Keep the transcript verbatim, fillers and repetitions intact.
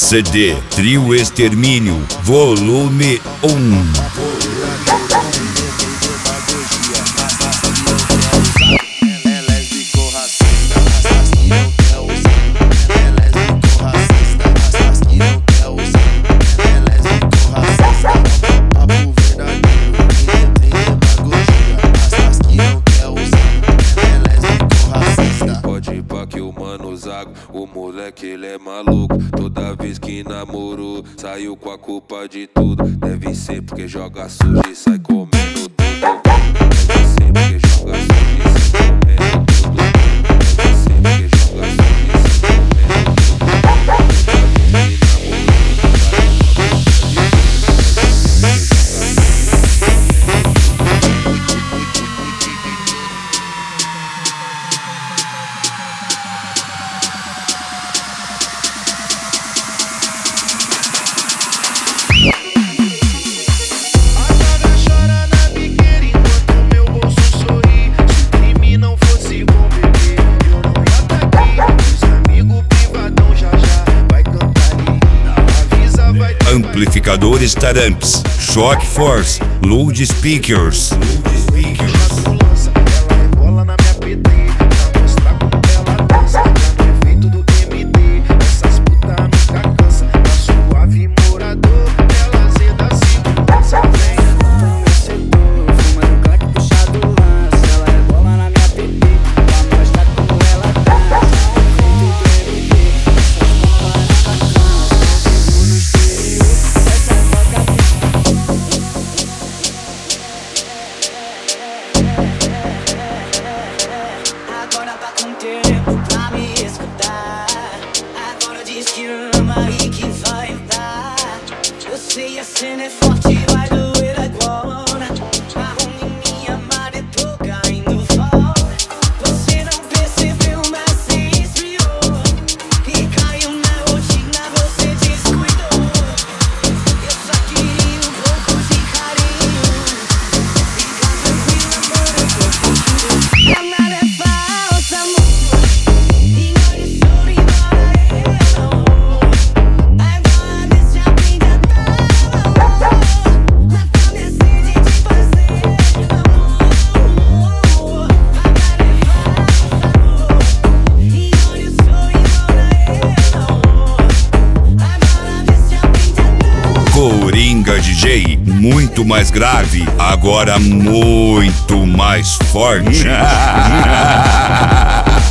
C D Trio Extermínio, volume um. O moleque, ele é maluco. Toda vez que namorou, saiu com a culpa de tudo. Deve ser porque joga sujo e sai comendo tudo. Deve ser porque joga sujo e sai comendo tudo. Deve ser porque joga sujo e sai comendo tudo. Toda vez que namorou, Amplificadores Taramps, Shock Force, Loud Speakers. A cena é forte, vai doer agora. Arrume minha amada e tô caindo fora. Você não percebeu, mas se esfriou e caiu na rotina, você descuidou. Eu só queria um pouco de carinho. Fica tranquilo, amor, eu tô contigo. A nada é falsa, amor. E olha o choro embora, eu não vou. Agora deixa a vida dar. Coringa D J, muito mais grave, agora muito mais forte.